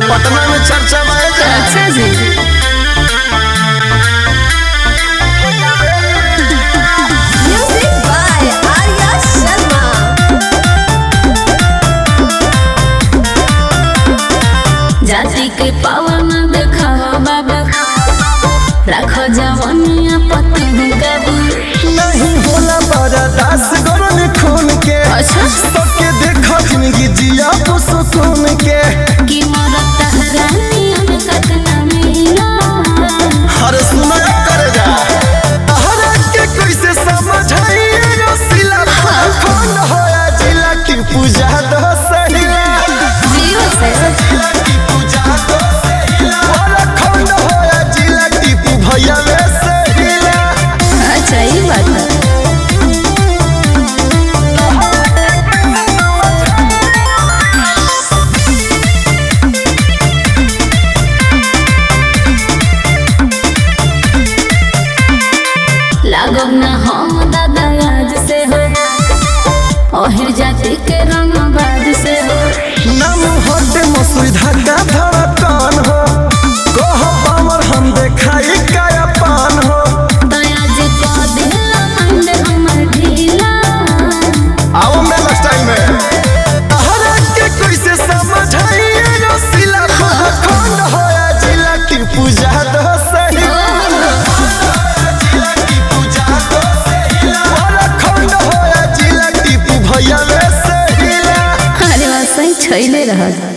पटना में चर्चा बाय जा। अच्छा जी। Music by Arya Sharma. जाति के पावन देखावा बाबा, रखो जवानिया पति काबू। नहीं होला बर्दाश्त गरम खून के। अच्छा। सबके देखो जिंदगी जिया तो सुकून के। कि मोरा तहरानिया में कतना मिला। हर सुना कर जा हर के कैसे समझाइए यो सिला कौन होया जिला की पूजा दो सहिला जीव से की पूजा दो सहिला और कौन होया जिला की भैया में सहिला। अच्छा ये बात है। लागो ना हम दादा आज से हो, ओहिर जाति के रंग बाज से हो। नाम होते मसूरी धागा धड़कन हो कहो पावर हम देखाई काया पान हो। दया जे को दिल मंद हमर ढीला। आओ मेला स्टाइल में हर के कैसे समझाइए यो सिला कौन होया जिला की पूजा दो सहिला जिला की पूजा दो सहिला और कौन होया जिला की भैया में सहिला। अरे वाह सही छैले रहल।